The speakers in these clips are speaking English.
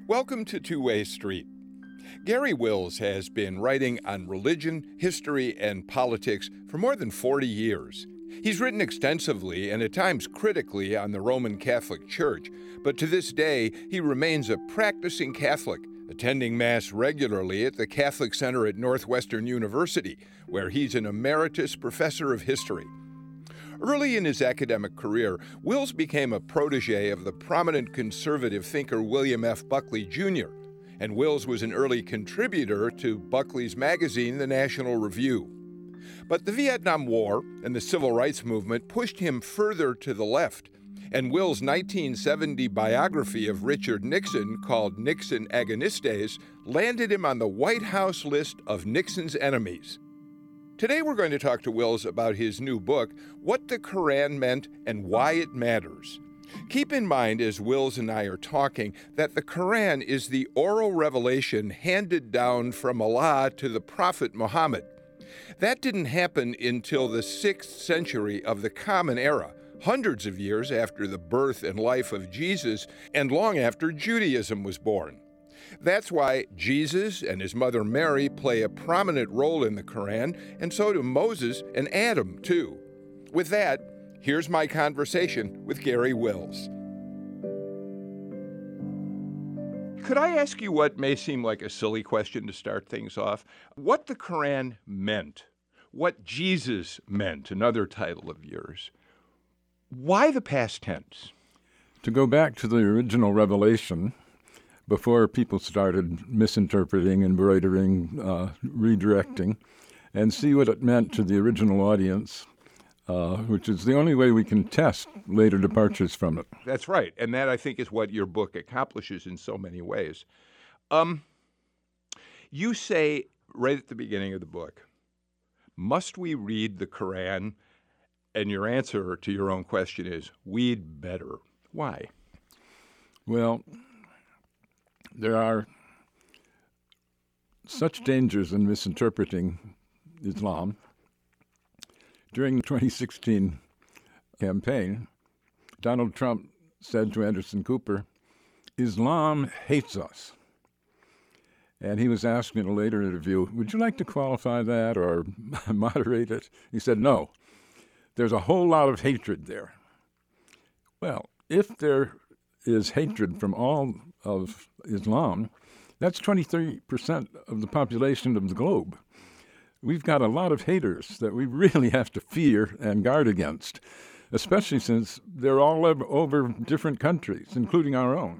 Welcome to Two-Way Street. Gary Wills has been writing on religion, history, and politics for more than 40 years. He's written extensively and at times critically on the Roman Catholic Church, but to this day, he remains a practicing Catholic, attending Mass regularly at the Catholic Center at Northwestern University, where he's an emeritus professor of history. Early in his academic career, Wills became a protege of the prominent conservative thinker William F. Buckley, Jr., and Wills was an early contributor to Buckley's magazine, The National Review. But the Vietnam War and the Civil Rights Movement pushed him further to the left, and Wills' 1970 biography of Richard Nixon, called Nixon Agonistes, landed him on the White House list of Nixon's enemies. Today we're going to talk to Wills about his new book, What the Quran Meant and Why It Matters. Keep in mind as Wills and I are talking that the Quran is the oral revelation handed down from Allah to the Prophet Muhammad. That didn't happen until the 6th century of the Common Era, hundreds of years after the birth and life of Jesus and long after Judaism was born. That's why Jesus and his mother Mary play a prominent role in the Quran, and so do Moses and Adam, too. With that, here's my conversation with Gary Wills. Could I ask you what may seem like a silly question to start things off? What the Quran meant, what Jesus meant, another title of yours. Why the past tense? To go back to the original revelation, before people started misinterpreting, embroidering, redirecting, and see what it meant to the original audience, which is the only way we can test later departures from it. That's right, and that, I think, is what your book accomplishes in so many ways. You say right at the beginning of the book, must we read the Quran? And your answer to your own question is, we'd better. Why? Well, there are such dangers in misinterpreting Islam. During the 2016 campaign, Donald Trump said to Anderson Cooper, "Islam hates us." And he was asked in a later interview, "Would you like to qualify that or moderate it?" He said, "No, there's a whole lot of hatred there." Well, if there is hatred from all of Islam, that's 23% of the population of the globe. We've got a lot of haters that we really have to fear and guard against, especially since they're all over different countries, including our own.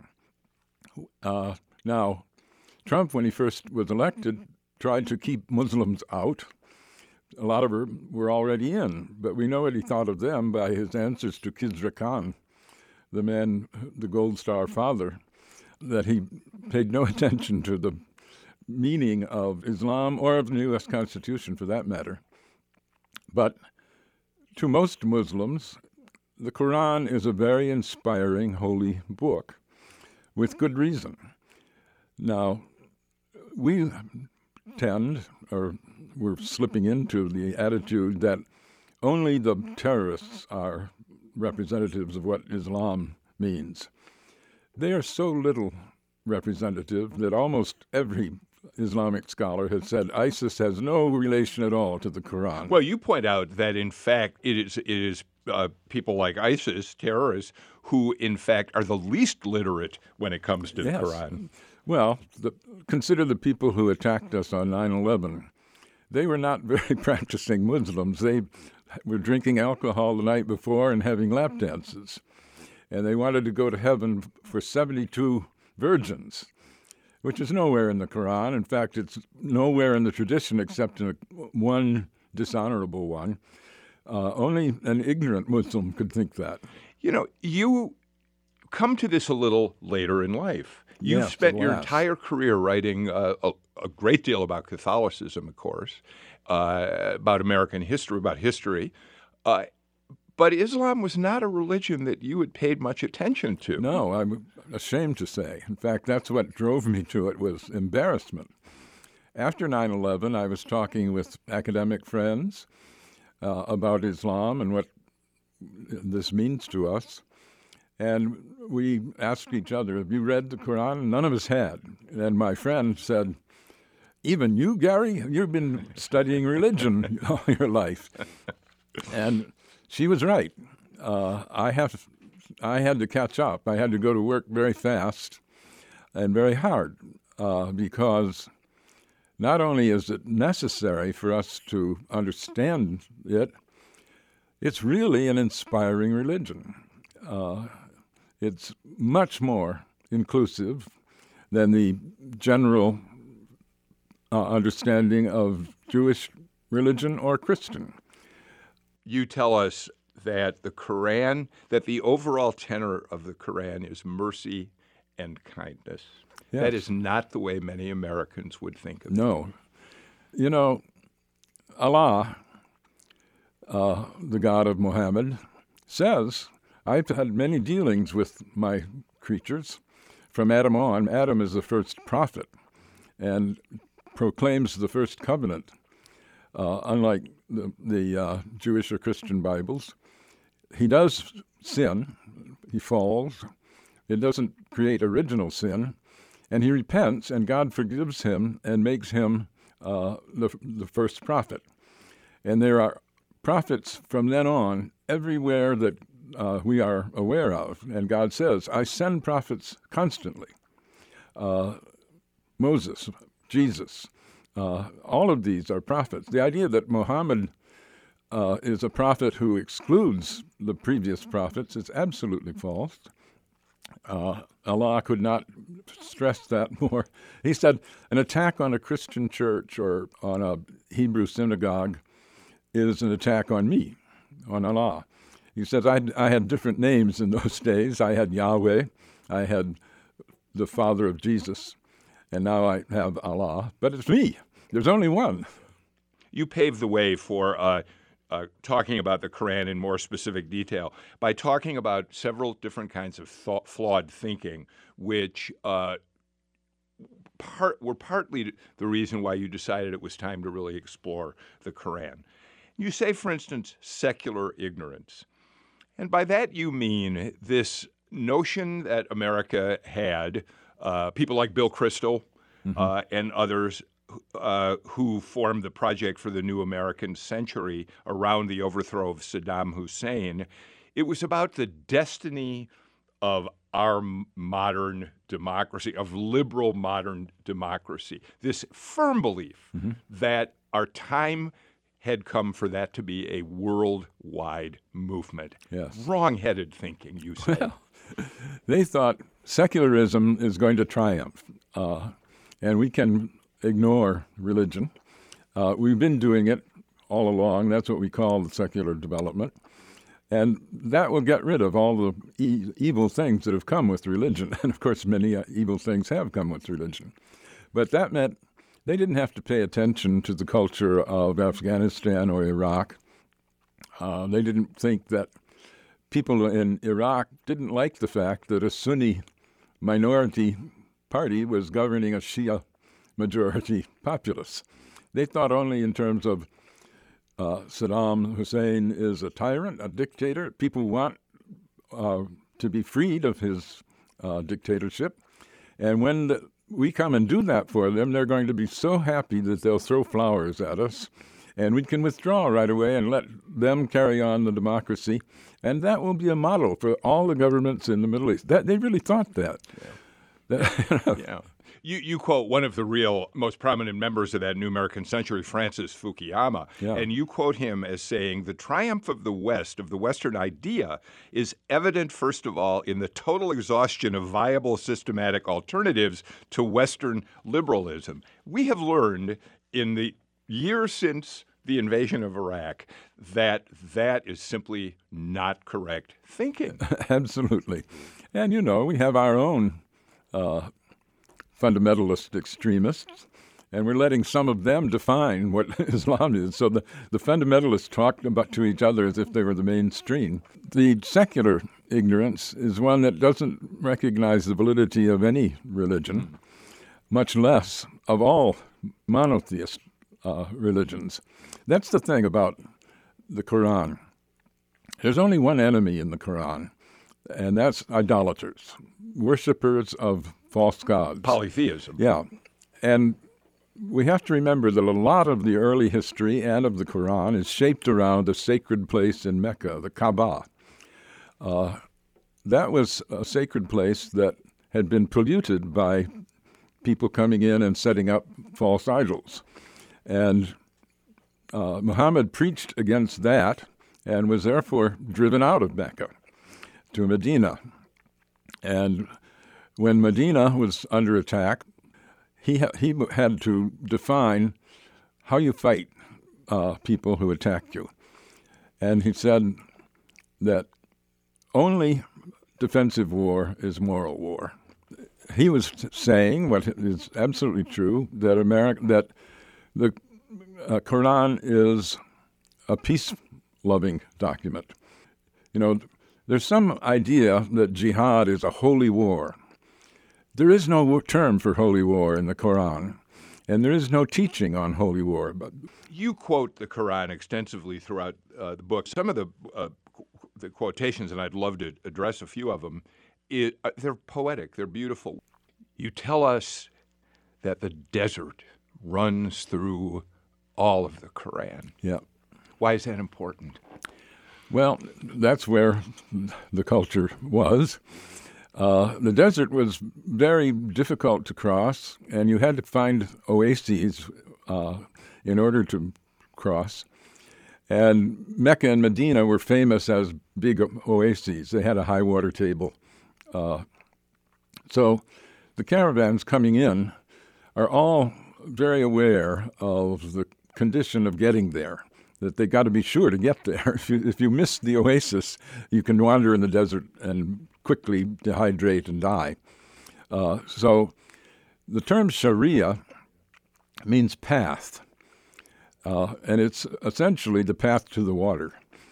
Now, Trump, when he first was elected, tried to keep Muslims out. A lot of them were already in, but we know what he thought of them by his answers to Khizr Khan, the man, the Gold Star father, that he paid no attention to the meaning of Islam or of the U.S. Constitution, for that matter. But to most Muslims, the Quran is a very inspiring holy book, with good reason. Now, we tend, or we're slipping into the attitude that only the terrorists are representatives of what Islam means. They are so little representative that almost every Islamic scholar has said ISIS has no relation at all to the Quran. Well, you point out that, in fact, it is people like ISIS, terrorists, who, in fact, are the least literate when it comes to the Quran. Well, consider the people who attacked us on 9/11. They were not very practicing Muslims. They were drinking alcohol the night before and having lap dances. And they wanted to go to heaven for 72 virgins, which is nowhere in the Quran. In fact, it's nowhere in the tradition except in one dishonorable one. Only an ignorant Muslim could think that. You know, you come to this a little later in life. You've spent your entire career writing a great deal about Catholicism, of course, about American history, about history. But Islam was not a religion that you had paid much attention to. No, I'm ashamed to say. In fact, that's what drove me to it, was embarrassment. After 9/11, I was talking with academic friends about Islam and what this means to us. And we asked each other, have you read the Quran? None of us had. And my friend said, even you, Gary? You've been studying religion all your life. And she was right. I had to catch up. I had to go to work very fast and very hard because not only is it necessary for us to understand it, it's really an inspiring religion. It's much more inclusive than the general understanding of Jewish religion or Christian. You tell us that the overall tenor of the Quran is mercy and kindness. Yes. That is not the way many Americans would think of it. No. You know, Allah, the God of Muhammad, says, I've had many dealings with my creatures from Adam on. Adam is the first prophet and proclaims the first covenant. Unlike the Jewish or Christian Bibles, he does sin. He falls. It doesn't create original sin. And he repents, and God forgives him and makes him the first prophet. And there are prophets from then on everywhere that we are aware of. And God says, I send prophets constantly. Moses, Jesus, all of these are prophets. The idea that Muhammad is a prophet who excludes the previous prophets is absolutely false. Allah could not stress that more. He said an attack on a Christian church or on a Hebrew synagogue is an attack on me, on Allah. He says, I had different names in those days. I had Yahweh, I had the Father of Jesus, and now I have Allah. But it's me. There's only one. You paved the way for talking about the Quran in more specific detail by talking about several different kinds of flawed thinking, which were partly the reason why you decided it was time to really explore the Quran. You say, for instance, secular ignorance. And by that you mean this notion that America had, people like Bill Kristol and others who formed the Project for the New American Century around the overthrow of Saddam Hussein. It was about the destiny of our modern democracy, of liberal modern democracy, this firm belief that our time had come for that to be a worldwide movement. Yes. Wrong-headed thinking, you say. Well, they thought secularism is going to triumph, and we can ignore religion. We've been doing it all along. That's what we call the secular development. And that will get rid of all the evil things that have come with religion. And, of course, many evil things have come with religion. But that meant they didn't have to pay attention to the culture of Afghanistan or Iraq. They didn't think that people in Iraq didn't like the fact that a Sunni minority party was governing a Shia majority populace. They thought only in terms of Saddam Hussein is a tyrant, a dictator. People want to be freed of his dictatorship. And when we come and do that for them, they're going to be so happy that they'll throw flowers at us, and we can withdraw right away and let them carry on the democracy. And that will be a model for all the governments in the Middle East. They really thought that. Yeah. Yeah. You quote one of the real most prominent members of that New American Century, Francis Fukuyama, and you quote him as saying, the triumph of the West, of the Western idea, is evident, first of all, in the total exhaustion of viable systematic alternatives to Western liberalism. We have learned in the years since the invasion of Iraq that is simply not correct thinking. Absolutely. And, we have our own fundamentalist extremists, and we're letting some of them define what Islam is. So the fundamentalists talk to each other as if they were the mainstream. The secular ignorance is one that doesn't recognize the validity of any religion, much less of all monotheist religions. That's the thing about the Quran. There's only one enemy in the Quran, and that's idolaters, worshippers of false gods. Polytheism. Yeah, and we have to remember that a lot of the early history and of the Quran is shaped around a sacred place in Mecca, the Kaaba. That was a sacred place that had been polluted by people coming in and setting up false idols. And Muhammad preached against that and was therefore driven out of Mecca to Medina. And when Medina was under attack, he had to define how you fight people who attack you. And he said that only defensive war is moral war. He was saying, what is absolutely true, that the Quran is a peace-loving document. You know, there's some idea that jihad is a holy war. There is no term for holy war in the Quran, and there is no teaching on holy war. But you quote the Quran extensively throughout the book. Some of the quotations, and I'd love to address a few of them, they're poetic, they're beautiful. You tell us that the desert runs through all of the Quran. Yeah. Why is that important? Well, that's where the culture was. The desert was very difficult to cross, and you had to find oases in order to cross. And Mecca and Medina were famous as big oases. They had a high water table. So the caravans coming in are all very aware of the condition of getting there, that they got to be sure to get there. If you miss the oasis, you can wander in the desert and quickly dehydrate and die. So the term Sharia means path, and it's essentially the path to the water.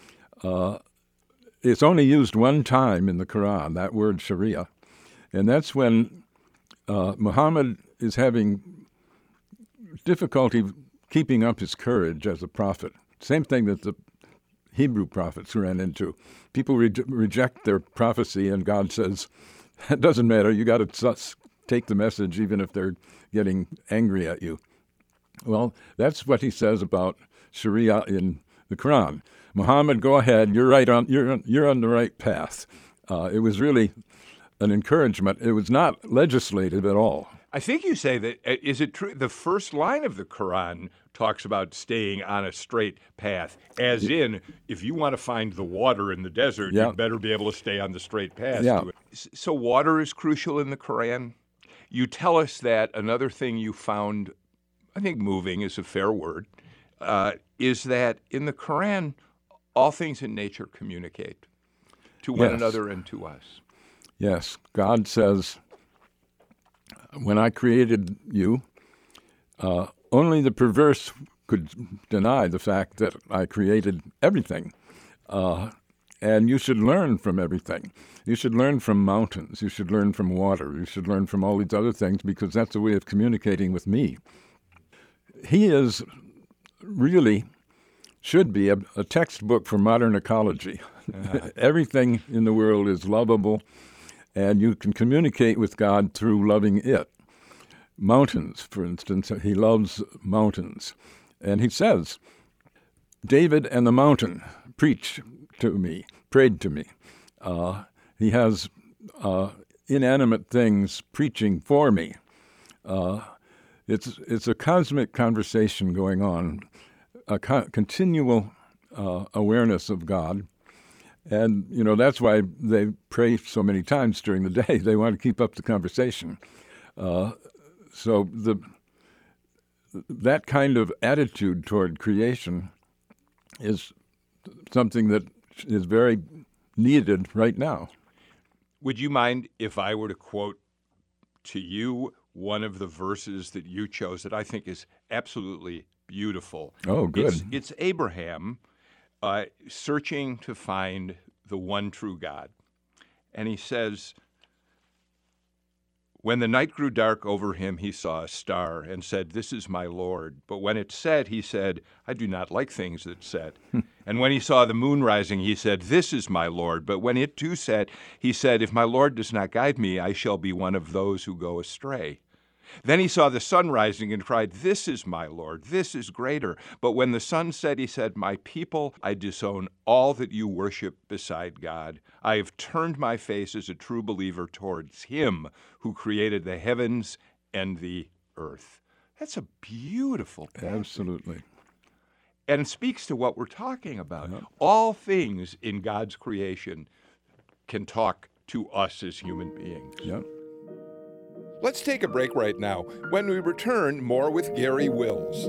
It's only used one time in the Quran, that word Sharia, and that's when Muhammad is having difficulty keeping up his courage as a prophet. Same thing that the Hebrew prophets ran into. People reject their prophecy, and God says, it doesn't matter, you got to take the message even if they're getting angry at you. Well, that's what he says about Sharia in the Quran. Muhammad, go ahead, you're on the right path. It was really an encouragement. It was not legislative at all. I think you say that, is it true, the first line of the Quran talks about staying on a straight path, as in, if you want to find the water in the desert, you better be able to stay on the straight path to it. So water is crucial in the Quran. You tell us that another thing you found, I think moving is a fair word, is that in the Quran, all things in nature communicate to one another and to us. Yes, God says, when I created you, only the perverse could deny the fact that I created everything. And you should learn from everything. You should learn from mountains. You should learn from water. You should learn from all these other things because that's a way of communicating with me. He is really should be a textbook for modern ecology. Everything in the world is lovable, and you can communicate with God through loving it. Mountains, for instance, he loves mountains. And he says, David and the mountain prayed to me. He has inanimate things preaching for me. It's a cosmic conversation going on, a continual awareness of God. And, you know, that's why they pray so many times during the day. They want to keep up the conversation. So that kind of attitude toward creation is something that is very needed right now. Would you mind if I were to quote to you one of the verses that you chose that I think is absolutely beautiful? Oh, good. It's Abraham searching to find the one true God. And he says, when the night grew dark over him, he saw a star and said, this is my Lord. But when it set, he said, I do not like things that set. And when he saw the moon rising, he said, "This is my Lord." But when it too set, he said, "If my Lord does not guide me, I shall be one of those who go astray." Then he saw the sun rising and cried, "This is my Lord, this is greater." But when the sun set, he said, "My people, I disown all that you worship beside God. I have turned my face as a true believer towards him who created the heavens and the earth." That's a beautiful passage. Absolutely. And speaks to what we're talking about. Yep. All things in God's creation can talk to us as human beings. Yep. Let's take a break right now. When we return, more with Garry Wills.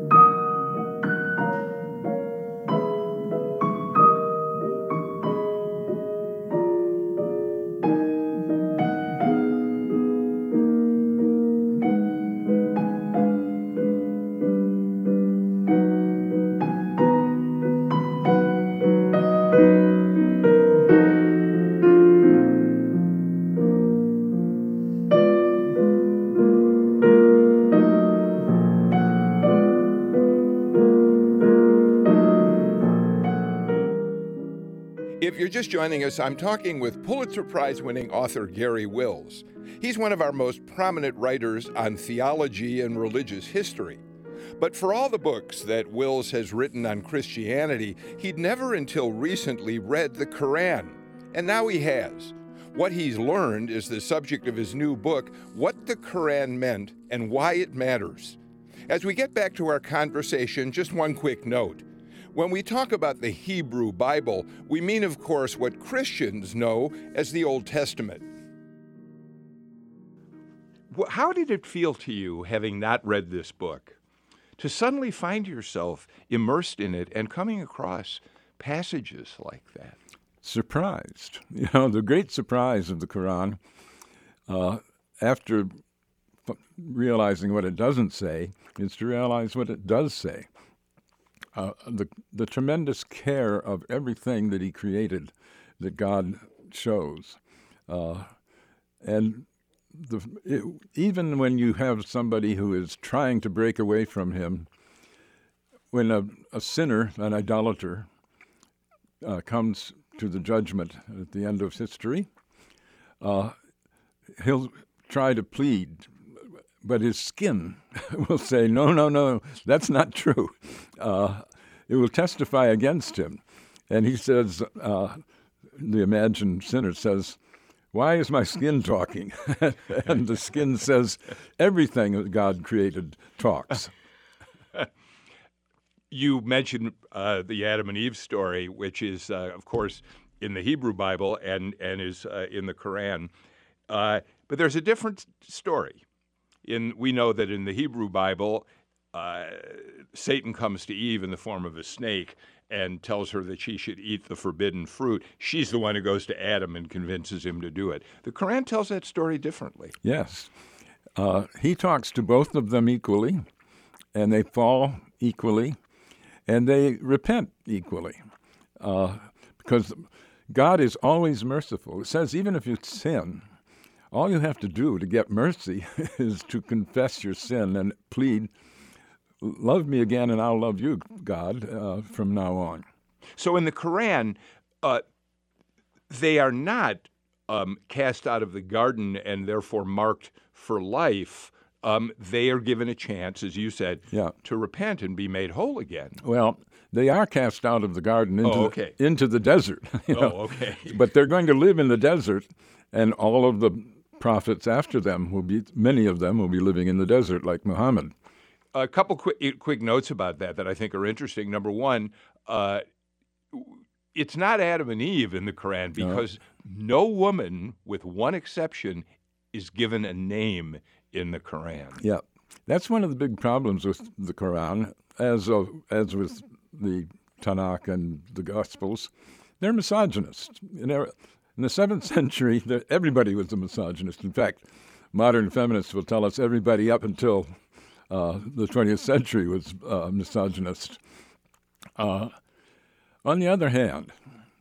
If you're just joining us, I'm talking with Pulitzer Prize-winning author Garry Wills. He's one of our most prominent writers on theology and religious history. But for all the books that Wills has written on Christianity, he'd never until recently read the Quran. And now he has. What he's learned is the subject of his new book, What the Quran Meant and Why It Matters. As we get back to our conversation, just one quick note. When we talk about the Hebrew Bible, we mean, of course, what Christians know as the Old Testament. How did it feel to you, having not read this book, to suddenly find yourself immersed in it and coming across passages like that? Surprised. The great surprise of the Quran, after realizing what it doesn't say, is to realize what it does say. The tremendous care of everything that he created that God shows. And even when you have somebody who is trying to break away from him, when a sinner, an idolater, comes to the judgment at the end of history, he'll try to plead, but his skin will say, no, that's not true. It will testify against him. And he says, the imagined sinner says, "Why is my skin talking?" And the skin says, "Everything that God created talks." You mentioned the Adam and Eve story, which is, of course, in the Hebrew Bible and is in the Quran. But there's a different story. We know that in the Hebrew Bible, Satan comes to Eve in the form of a snake and tells her that she should eat the forbidden fruit. She's the one who goes to Adam and convinces him to do it. The Quran tells that story differently. Yes. He talks to both of them equally, and they fall equally, and they repent equally. Because God is always merciful. It says even if you sin, all you have to do to get mercy is to confess your sin and plead, "Love me again and I'll love you, God, from now on." So in the Quran, they are not cast out of the garden and therefore marked for life. They are given a chance, as you said, to repent and be made whole again. Well, they are cast out of the garden into the desert. Okay. But they're going to live in the desert, and all of the prophets after them many of them will be living in the desert like Muhammad. A couple quick notes about that I think are interesting. Number one, it's not Adam and Eve in the Quran because no woman, with one exception, is given a name in the Quran. Yeah, that's one of the big problems with the Quran, as with the Tanakh and the Gospels. They're misogynist. In the 7th century, everybody was a misogynist. In fact, modern feminists will tell us everybody up until the 20th century was misogynist. On the other hand,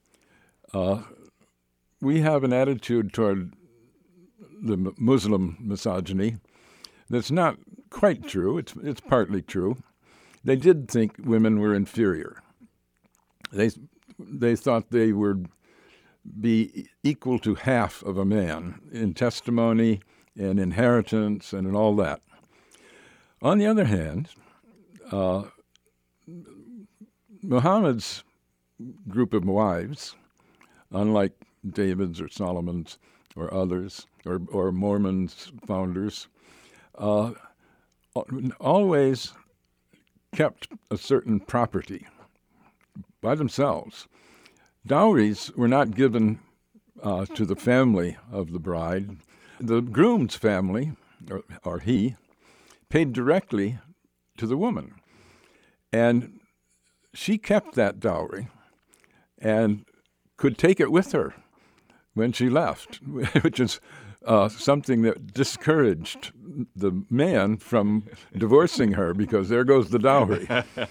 we have an attitude toward the Muslim misogyny that's not quite true. It's partly true. They did think women were inferior. They thought they would be equal to half of a man in testimony and inheritance and in all that. On the other hand, Muhammad's group of wives, unlike David's or Solomon's or others, or Mormon's founders, always kept a certain property by themselves. Dowries were not given to the family of the bride. The groom's family, or he, paid directly to the woman. And she kept that dowry and could take it with her when she left, which is something that discouraged the man from divorcing her, because there goes the dowry.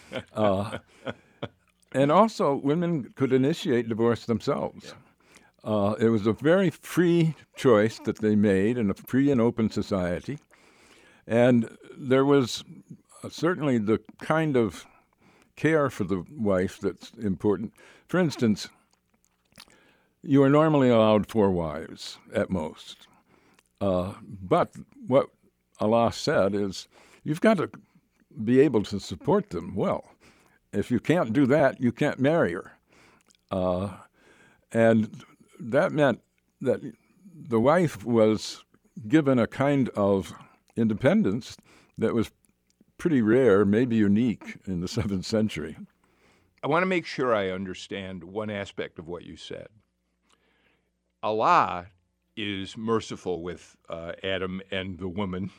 And also, women could initiate divorce themselves. It was a very free choice that they made in a free and open society. And there was certainly the kind of care for the wife that's important. For instance, you are normally allowed 4 wives at most. But what Allah said is, you've got to be able to support them well. If you can't do that, you can't marry her. And that meant that the wife was given a kind of independence that was pretty rare, maybe unique in the 7th century. I want to make sure I understand one aspect of what you said. Allah is merciful with Adam and the woman,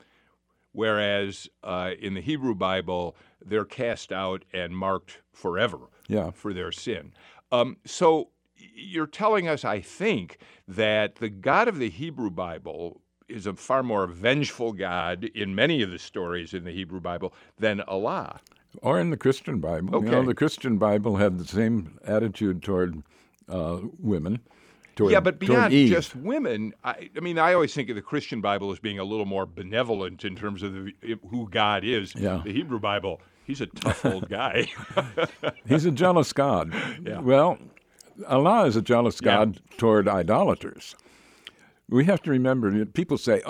whereas in the Hebrew Bible, they're cast out and marked forever for their sin. So you're telling us, I think, that the God of the Hebrew Bible is a far more vengeful God in many of the stories in the Hebrew Bible than Allah. Or in the Christian Bible. Okay. You know, the Christian Bible had the same attitude toward women. But beyond just women, I mean, I always think of the Christian Bible as being a little more benevolent in terms of who God is. Yeah. The Hebrew Bible, he's a tough old guy. He's a jealous God. Yeah. Well, Allah is a jealous God toward idolaters. We have to remember that people say,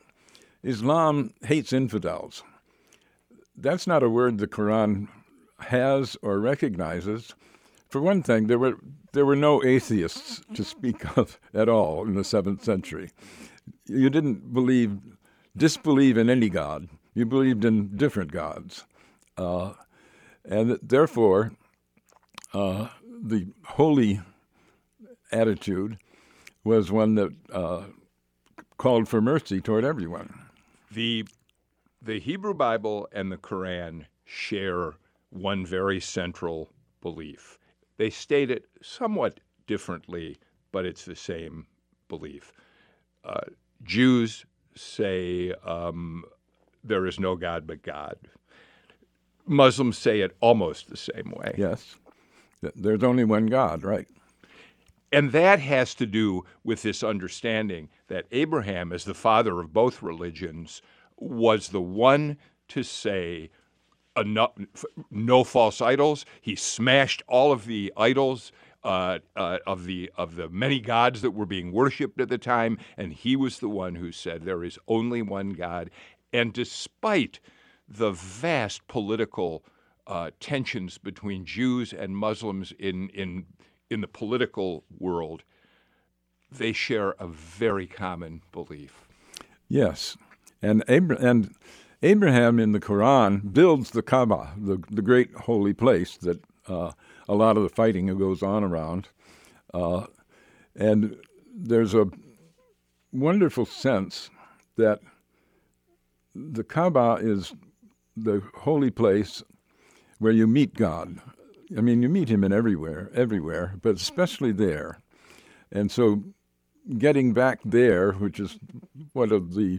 Islam hates infidels. That's not a word the Quran has or recognizes. For one thing, there were no atheists to speak of at all in the 7th century. You didn't disbelieve in any god. You believed in different gods. And therefore, the holy attitude was one that called for mercy toward everyone. The Hebrew Bible and the Quran share one very central belief. They state it somewhat differently, but it's the same belief. Jews say there is no God but God. Muslims say it almost the same way. Yes. There's only one God, right? And that has to do with this understanding that Abraham, as the father of both religions, was the one to say no false idols. He smashed all of the idols of the many gods that were being worshipped at the time, and he was the one who said there is only one God. And despite the vast political tensions between Jews and Muslims in the political world, they share a very common belief. Yes, and Abraham in the Quran builds the Kaaba, the great holy place that a lot of the fighting goes on around. And there's a wonderful sense that the Kaaba is the holy place where you meet God. I mean, you meet him in everywhere, but especially there. And so getting back there, which is one of the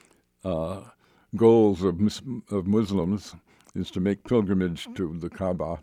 goals of Muslims, is to make pilgrimage to the Kaaba,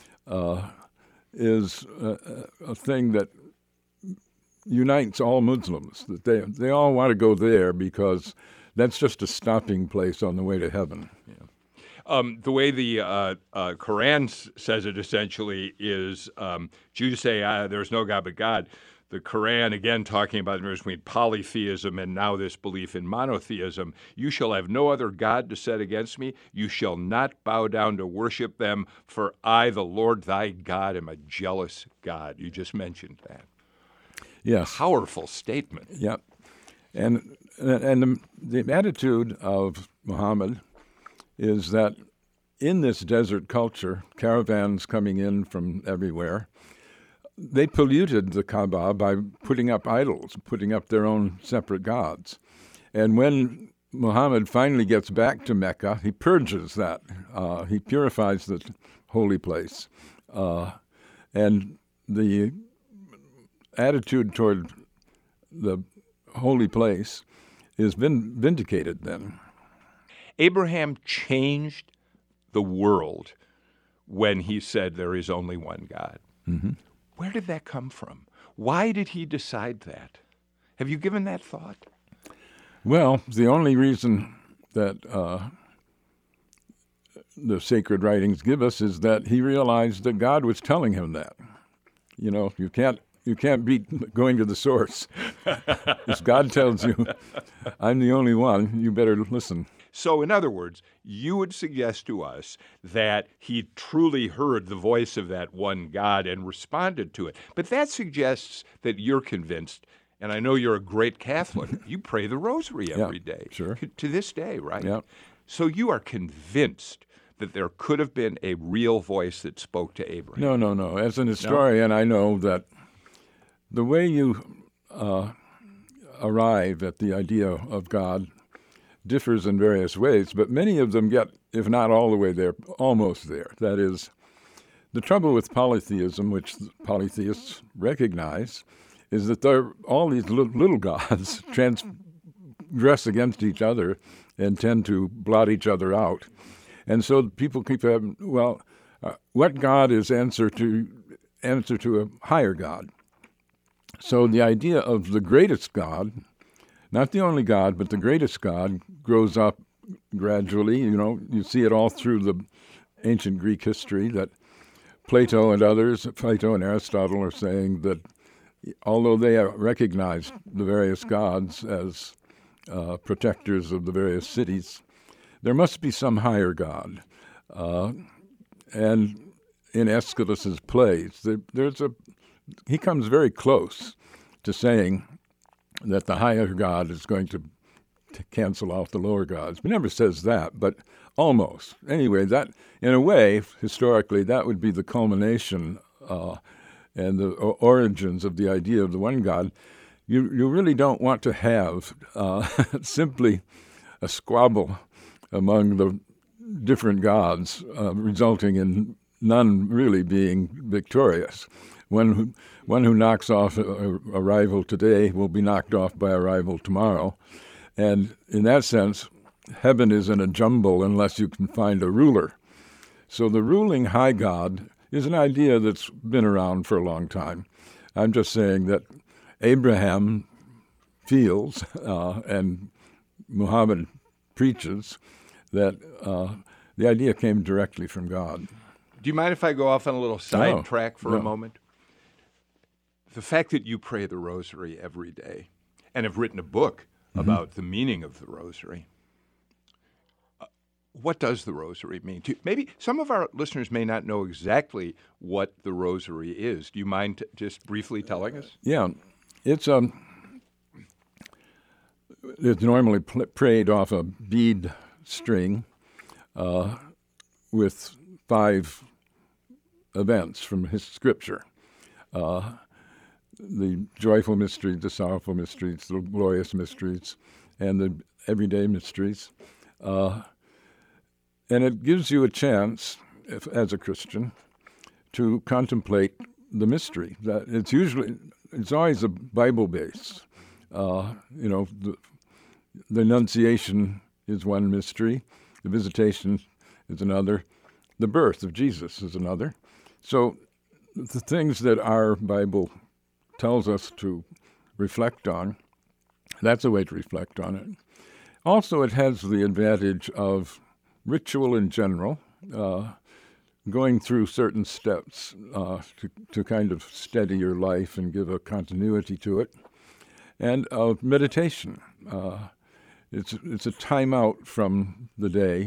is a thing that unites all Muslims. That they all want to go there because that's just a stopping place on the way to heaven. Yeah. The way the Quran says it essentially is Jews say there's no God but God. The Quran, again, talking about the difference between polytheism and now this belief in monotheism. You shall have no other God to set against me. You shall not bow down to worship them, for I, the Lord thy God, am a jealous God. You just mentioned that. Yes. Powerful statement. Yep. And the attitude of Muhammad is that in this desert culture, caravans coming in from everywhere, they polluted the Kaaba by putting up idols, putting up their own separate gods. And when Muhammad finally gets back to Mecca, he purges that. He purifies the holy place. And the attitude toward the holy place is vindicated then. Abraham changed the world when he said there is only one God. Mm-hmm. Where did that come from? Why did he decide that? Have you given that thought? Well, the only reason that the sacred writings give us is that he realized that God was telling him that. You know, you can't beat going to the source. If God tells you, I'm the only one, you better listen. So, in other words, you would suggest to us that he truly heard the voice of that one God and responded to it. But that suggests that you're convinced, and I know you're a great Catholic, you pray the rosary every day. Sure. To this day, right? Yeah. So you are convinced that there could have been a real voice that spoke to Abraham. No. As an historian, I know that the way you arrive at the idea of God differs in various ways, but many of them get, if not all the way there, almost there. That is, the trouble with polytheism, which polytheists recognize, is that there are all these little gods transgress against each other and tend to blot each other out. And so people keep having, what God is answer to a higher God? So the idea of the greatest God, not the only God, but the greatest God, grows up gradually. You know, you see it all through the ancient Greek history that Plato and Aristotle are saying that although they recognized the various gods as protectors of the various cities, there must be some higher God. And in Aeschylus's plays, he comes very close to saying that the higher God is going to cancel out the lower gods. He never says that, but almost. Anyway, that, in a way, historically, that would be the culmination and the origins of the idea of the one God. You really don't want to have simply a squabble among the different gods, resulting in none really being victorious. One who knocks off a rival today will be knocked off by a rival tomorrow. And in that sense, heaven is in a jumble unless you can find a ruler. So the ruling high God is an idea that's been around for a long time. I'm just saying that Abraham feels, and Muhammad preaches, that the idea came directly from God. Do you mind if I go off on a little sidetrack for a moment? The fact that you pray the rosary every day and have written a book about the meaning of the rosary, what does the rosary mean? Maybe some of our listeners may not know exactly what the rosary is. Do you mind just briefly telling us? Yeah. It's normally prayed off a bead string with 5 events from his scripture. The joyful mysteries, the sorrowful mysteries, the glorious mysteries, and the everyday mysteries. And it gives you a chance, as a Christian, to contemplate the mystery. That it's always a Bible base. The Annunciation is one mystery. The Visitation is another. The birth of Jesus is another. So the things that our Bible tells us to reflect on, that's a way to reflect on it. Also, it has the advantage of ritual in general, going through certain steps to kind of steady your life and give a continuity to it, and meditation. It's a time out from the day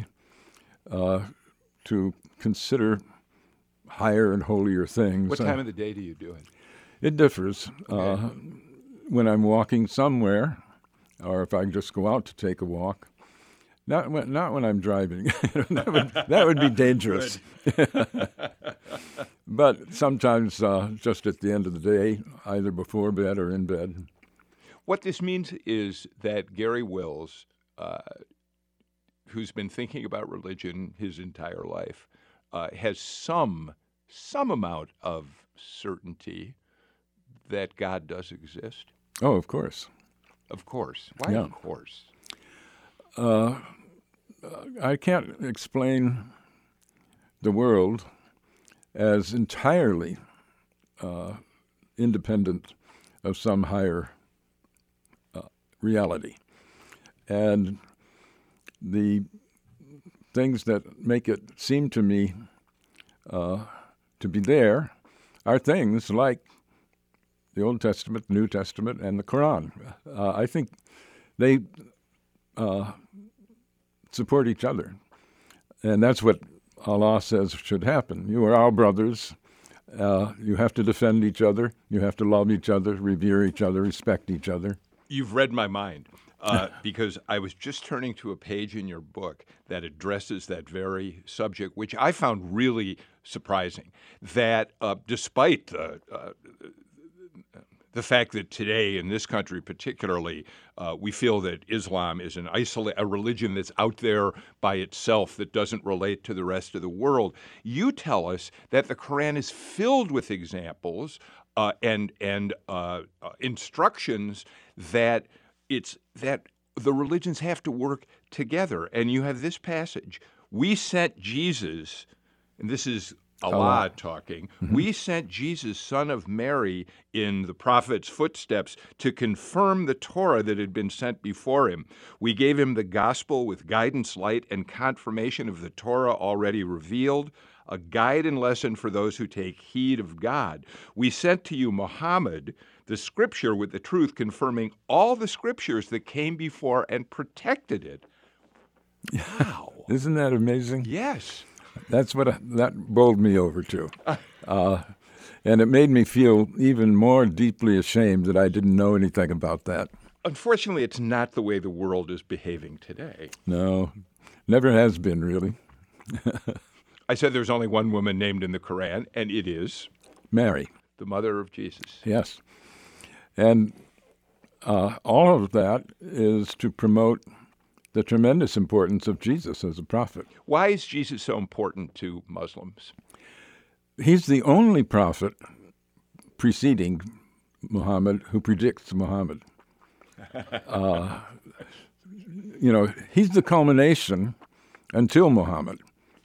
to consider higher and holier things. What time of the day do you do it? It differs. Okay. When I'm walking somewhere, or if I just go out to take a walk. Not when I'm driving. that would be dangerous. But sometimes just at the end of the day, either before bed or in bed. What this means is that Garry Wills, who's been thinking about religion his entire life, has some amount of certainty that God does exist. Oh, of course. Of course. Why Yeah. of course? I can't explain the world as entirely independent of some higher reality. And the things that make it seem to me to be there are things like the Old Testament, New Testament, and the Quran. I think they support each other. And that's what Allah says should happen. You are our brothers. You have to defend each other. You have to love each other, revere each other, respect each other. You've read my mind because I was just turning to a page in your book that addresses that very subject, which I found really surprising, that despite the fact that today in this country particularly, we feel that Islam is a religion that's out there by itself that doesn't relate to the rest of the world. You tell us that the Quran is filled with examples and instructions that the religions have to work together. And you have this passage: "We sent Jesus," and this is Allah talking, "We sent Jesus, son of Mary, in the prophet's footsteps to confirm the Torah that had been sent before him. We gave him the gospel with guidance, light, and confirmation of the Torah already revealed, a guide and lesson for those who take heed of God. We sent to you Muhammad, the scripture with the truth, confirming all the scriptures that came before and protected it." Wow. Isn't that amazing? Yes. That's that bowled me over too. And it made me feel even more deeply ashamed that I didn't know anything about that. Unfortunately, it's not the way the world is behaving today. No, never has been, really. I said there's only one woman named in the Quran, and it is Mary. the mother of Jesus. Yes. And all of that is to promote the tremendous importance of Jesus as a prophet. Why is Jesus so important to Muslims? He's the only prophet preceding Muhammad who predicts Muhammad. He's the culmination until Muhammad.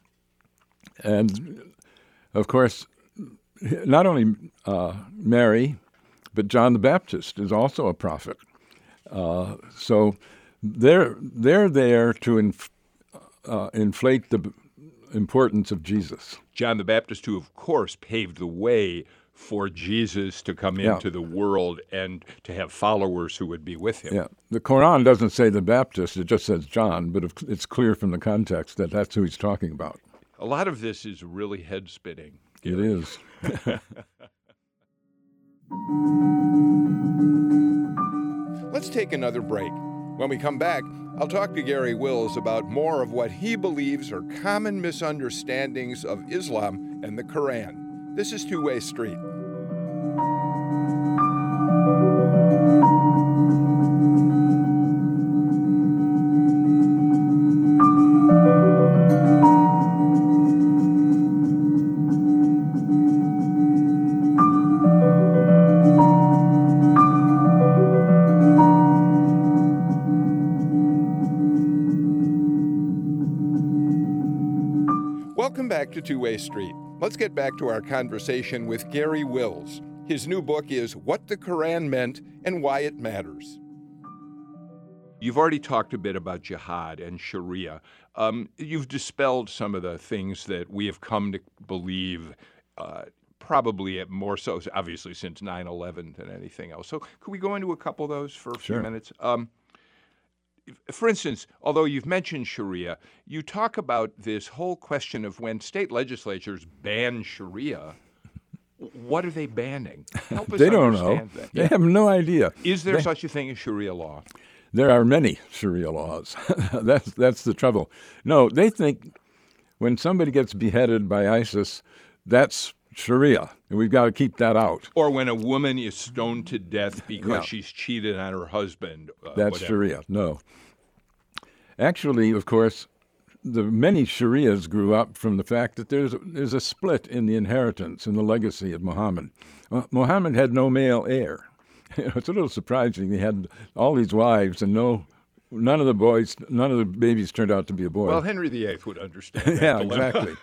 And, of course, not only Mary, but John the Baptist is also a prophet. So they're there to inflate the importance of Jesus. John the Baptist, who, of course, paved the way for Jesus to come into the world and to have followers who would be with him. Yeah, the Quran doesn't say the Baptist, it just says John, but it's clear from the context that that's who he's talking about. A lot of this is really head-spinning. It is. Let's take another break. When we come back, I'll talk to Garry Wills about more of what he believes are common misunderstandings of Islam and the Quran. This is Two-Way Street. Welcome back to Two-Way Street. Let's get back to our conversation with Garry Wills. His new book is What the Quran Meant and Why It Matters. You've already talked a bit about jihad and Sharia. You've dispelled some of the things that we have come to believe, probably more so, obviously, since 9/11 than anything else. So could we go into a couple of those for a few minutes? For instance, although you've mentioned Sharia, you talk about this whole question of when state legislatures ban Sharia, what are they banning? Help us They don't understand know. that. They have no idea. Is there such a thing as Sharia law? There are many Sharia laws. That's the trouble. No, they think when somebody gets beheaded by ISIS, that's Sharia, and we've got to keep that out. Or when a woman is stoned to death because she's cheated on her husband. That's whatever. Sharia. No. Actually, of course, the many Sharias grew up from the fact that there's a split in the inheritance and the legacy of Muhammad. Muhammad had no male heir. It's a little surprising. He had all these wives and none of the babies turned out to be a boy. Well, Henry VIII would understand that. Yeah, exactly.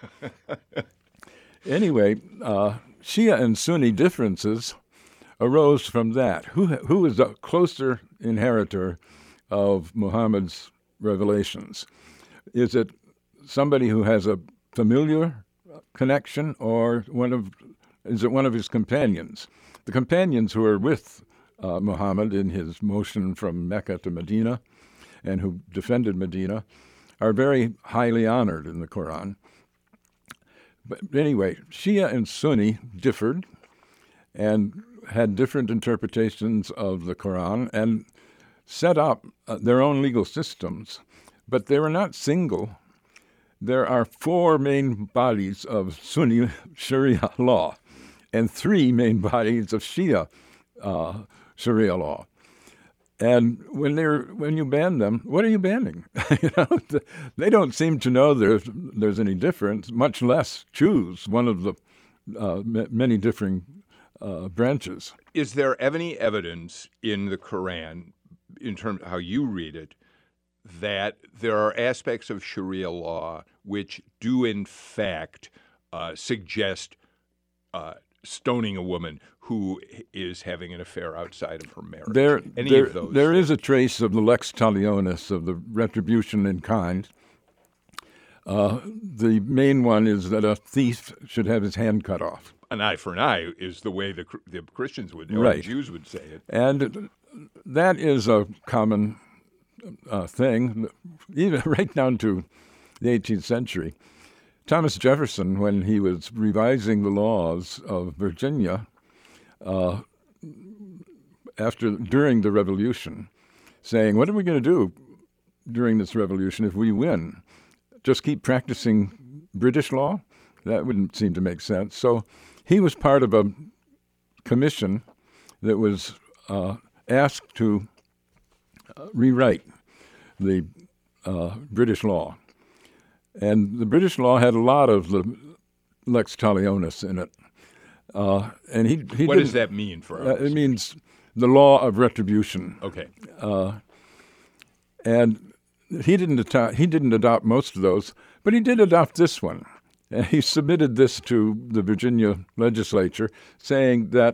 Anyway, Shia and Sunni differences arose from that. Who is the closer inheritor of Muhammad's revelations? Is it somebody who has a familiar connection, or is it one of his companions? The companions who are with Muhammad in his motion from Mecca to Medina and who defended Medina are very highly honored in the Quran. But anyway, Shia and Sunni differed and had different interpretations of the Quran and set up their own legal systems, but they were not single. There are 4 main bodies of Sunni Sharia law and 3 main bodies of Shia Sharia law. And when you ban them, what are you banning? They don't seem to know there's any difference, much less choose one of the many differing branches. Is there any evidence in the Quran, in terms of how you read it, that there are aspects of Sharia law which do in fact suggest stoning a woman who is having an affair outside of her marriage? There is a trace of the lex talionis, of the retribution in kind. The main one is that a thief should have his hand cut off. An eye for an eye is the way the Christians would, or right. the Jews would say it. And that is a common thing, even right down to the 18th century. Thomas Jefferson, when he was revising the laws of Virginia during the Revolution, saying, what are we going to do during this revolution if we win? Just keep practicing British law? That wouldn't seem to make sense. So he was part of a commission that was asked to rewrite the British law. And the British law had a lot of the lex talionis in it. And he what does that mean for us? It means the law of retribution. Okay. And he didn't adopt most of those, but he did adopt this one. And he submitted this to the Virginia legislature, saying that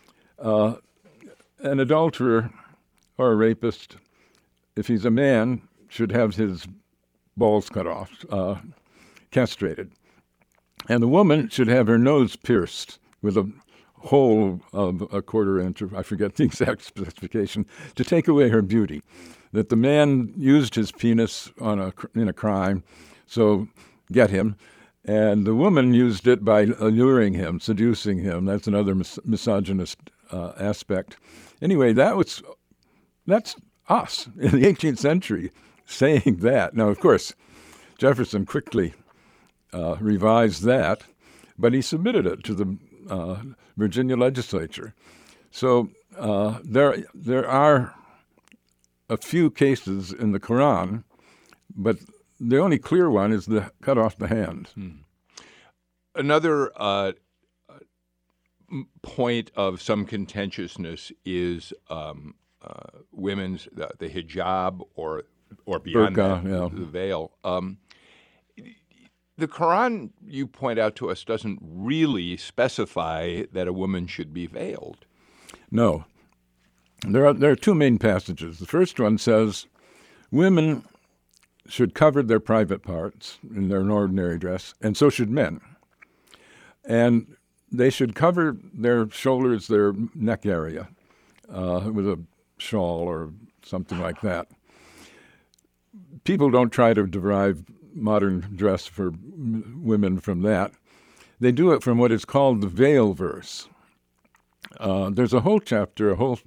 an adulterer or a rapist, if he's a man, should have his balls cut off, castrated. And the woman should have her nose pierced with a hole of a 1/4 inch, I forget the exact specification, to take away her beauty. That the man used his penis in a crime, so get him. And the woman used it by alluring him, seducing him. That's another misogynist aspect. Anyway, that's us in the 18th century saying that. Now, of course, Jefferson quickly revised that, but he submitted it to the Virginia legislature. So there are a few cases in the Quran, but the only clear one is the cut off the hand. Another point of some contentiousness is women's the hijab or beyond burqa, that, the veil. The Quran, you point out to us, doesn't really specify that a woman should be veiled. No. There are 2 main passages. The first one says women should cover their private parts in their ordinary dress, and so should men. And they should cover their shoulders, their neck area, with a shawl or something like that. People don't try to derive modern dress for women from that. They do it from what is called the veil verse. There's a whole chapter, a whole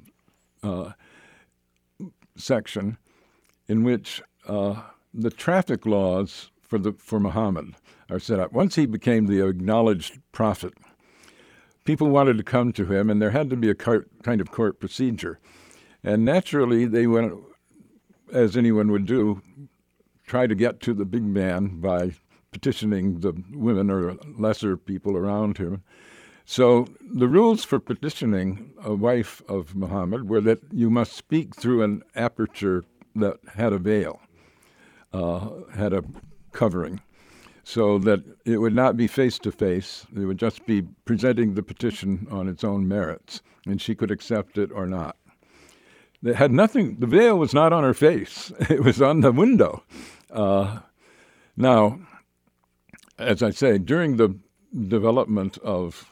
section in which the traffic laws for Muhammad are set up. Once he became the acknowledged prophet, people wanted to come to him, and there had to be a kind of court procedure. And naturally, they went, as anyone would do, try to get to the big man by petitioning the women or lesser people around him. So the rules for petitioning a wife of Muhammad were that you must speak through an aperture that had a veil, had a covering, so that it would not be face-to-face. It would just be presenting the petition on its own merits, and she could accept it or not. They had nothing. The veil was not on her face. It was on the window. Now, as I say, during the development of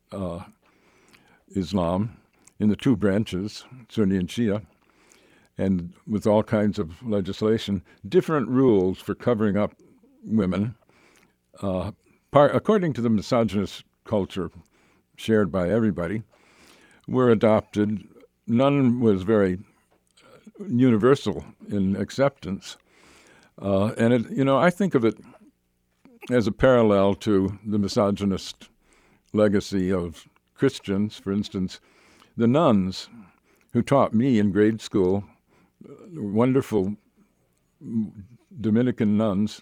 Islam in the two branches, Sunni and Shia, and with all kinds of legislation, different rules for covering up women, according to the misogynist culture shared by everybody, were adopted. None was very universal in acceptance. And I think of it as a parallel to the misogynist legacy of Christians. For instance, the nuns who taught me in grade school, wonderful Dominican nuns,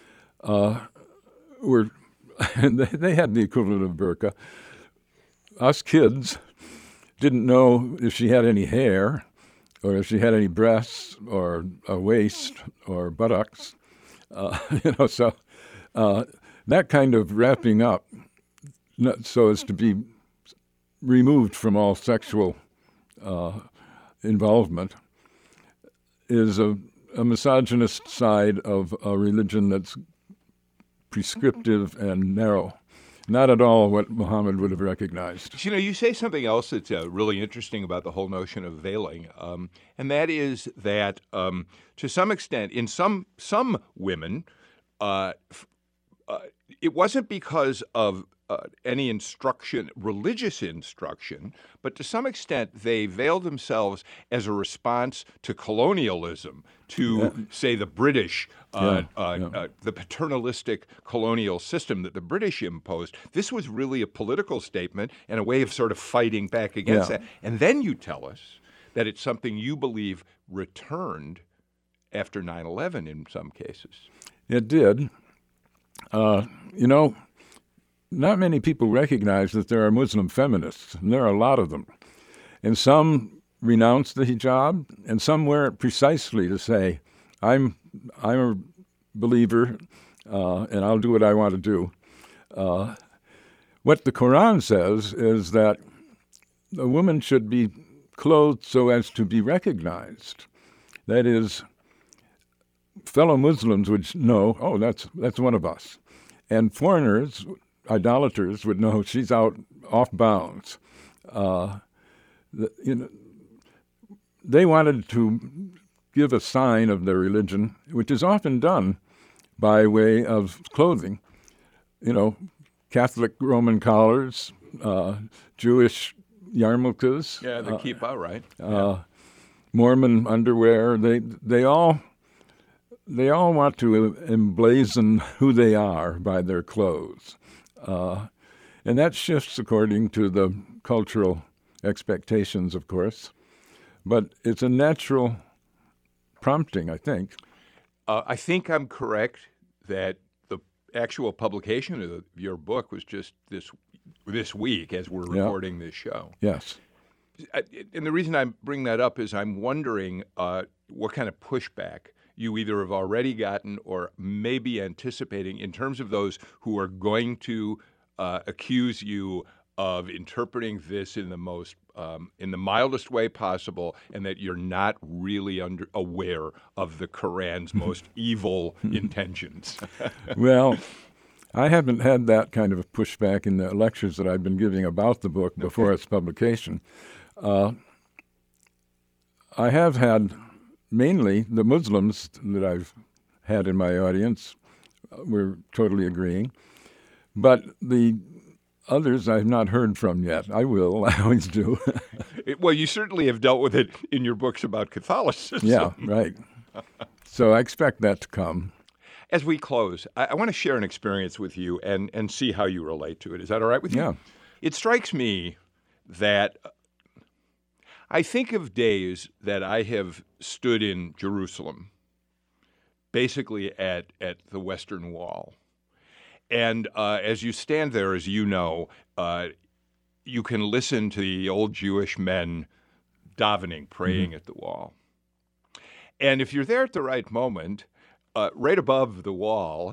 were they had the equivalent of burqa. Us kids didn't know if she had any hair, or if she had any breasts, or a waist, or buttocks. So that kind of wrapping up, so as to be removed from all sexual involvement, is a misogynist side of a religion that's prescriptive and narrow. Not at all what Muhammad would have recognized. You say something else that's really interesting about the whole notion of veiling, and that is that to some extent, in some women, it wasn't because of any instruction, religious instruction, but to some extent they veiled themselves as a response to colonialism, to, say, the British, the paternalistic colonial system that the British imposed. This was really a political statement and a way of sort of fighting back against that. And then you tell us that it's something you believe returned after 9/11 in some cases. It did. Not many people recognize that there are Muslim feminists, and there are a lot of them. And some renounce the hijab, and some wear it precisely to say, I'm a believer, and I'll do what I want to do. What the Quran says is that a woman should be clothed so as to be recognized. That is, fellow Muslims would know, oh, that's one of us. And foreigners, idolaters, would know she's out off bounds. They wanted to give a sign of their religion, which is often done by way of clothing. Catholic Roman collars, Jewish yarmulkes. Yeah, the kippah, right? Mormon underwear. They all want to emblazon who they are by their clothes. And that shifts according to the cultural expectations, of course. But it's a natural prompting, I think. I think I'm correct that the actual publication of your book was just this week as we're recording this show. Yes. And the reason I bring that up is I'm wondering what kind of pushback you either have already gotten or may be anticipating in terms of those who are going to accuse you of interpreting this in the most in the mildest way possible, and that you're not really aware of the Quran's most evil intentions. Well, I haven't had that kind of a pushback in the lectures that I've been giving about the book before its publication. I have had mainly the Muslims that I've had in my audience were totally agreeing, but the others I've not heard from yet. I will. I always do. Well, you certainly have dealt with it in your books about Catholicism. Yeah, right. So I expect that to come. As we close, I want to share an experience with you and see how you relate to it. Is that all right with you? Yeah. It strikes me that I think of days that I have stood in Jerusalem, basically at the Western Wall. And as you stand there, as you know, you can listen to the old Jewish men davening, praying at the wall. And if you're there at the right moment, right above the wall,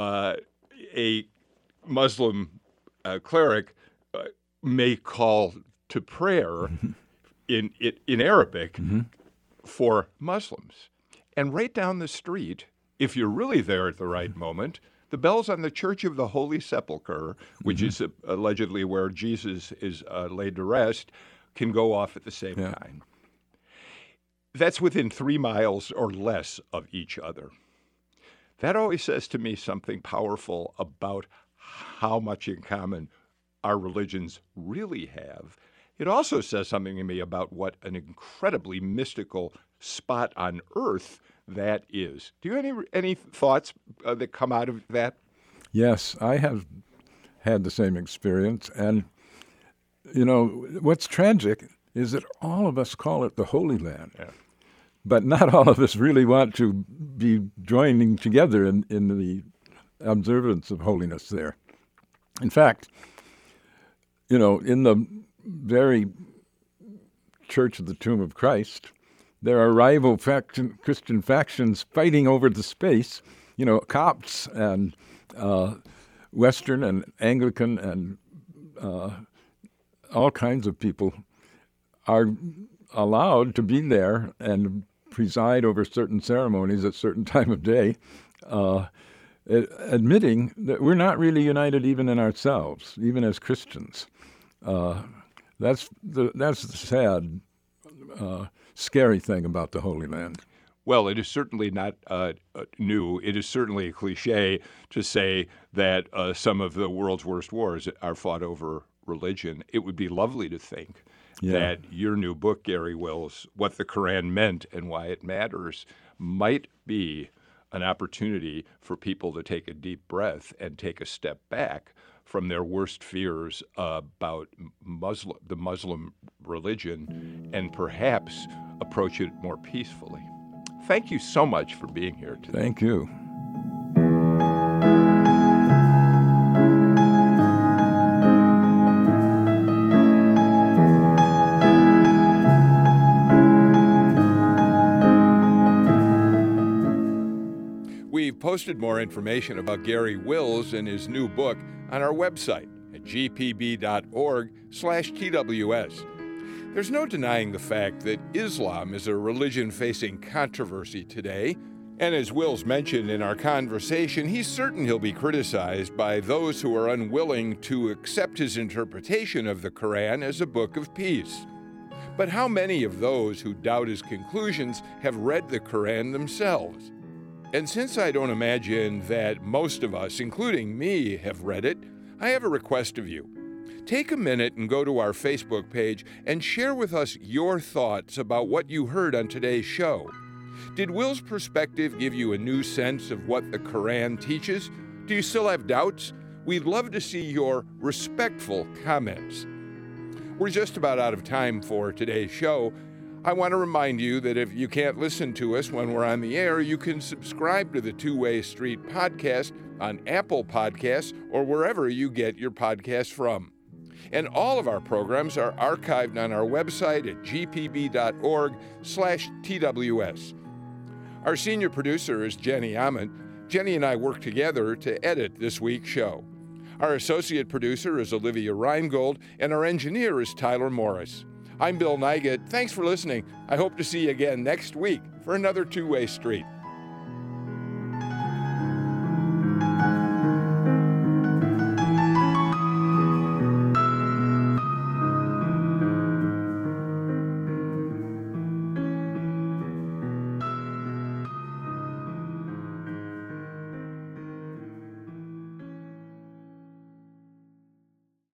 a Muslim cleric may call to prayer in Arabic for Muslims. And right down the street, if you're really there at the right moment, the bells on the Church of the Holy Sepulchre, which is allegedly where Jesus is laid to rest, can go off at the same time. That's within 3 miles or less of each other. That always says to me something powerful about how much in common our religions really have. It also says something to me about what an incredibly mystical spot on earth that is. Do you have any thoughts that come out of that? Yes, I have had the same experience. And, you know, what's tragic is that all of us call it the Holy Land. Yeah. But not all of us really want to be joining together in the observance of holiness there. In fact, you know, in the very Church of the Tomb of Christ, there are rival Christian factions fighting over the space. You know, Copts and Western and Anglican and all kinds of people are allowed to be there and preside over certain ceremonies at certain time of day, admitting that we're not really united even in ourselves, even as Christians. That's the sad, scary thing about the Holy Land. Well, it is certainly not new. It is certainly a cliche to say that some of the world's worst wars are fought over religion. It would be lovely to think that your new book, Gary Wills, What the Quran Meant and Why It Matters, might be an opportunity for people to take a deep breath and take a step back from their worst fears about the Muslim religion and perhaps approach it more peacefully. Thank you so much for being here today. Thank you. We've posted more information about Gary Wills and his new book on our website at gpb.org/TWS. There's no denying the fact that Islam is a religion facing controversy today, and as Wills mentioned in our conversation, he's certain he'll be criticized by those who are unwilling to accept his interpretation of the Quran as a book of peace. But how many of those who doubt his conclusions have read the Quran themselves? And since I don't imagine that most of us, including me, have read it, I have a request of you. Take a minute and go to our Facebook page and share with us your thoughts about what you heard on today's show. Did Will's perspective give you a new sense of what the Quran teaches? Do you still have doubts? We'd love to see your respectful comments. We're just about out of time for today's show. I want to remind you that if you can't listen to us when we're on the air, you can subscribe to the Two-Way Street podcast on Apple Podcasts or wherever you get your podcasts from. And all of our programs are archived on our website at gpb.org/TWS. Our senior producer is Jenny Ament. Jenny and I work together to edit this week's show. Our associate producer is Olivia Reingold, and our engineer is Tyler Morris. I'm Bill Nygut. Thanks for listening. I hope to see you again next week for another Two-Way Street.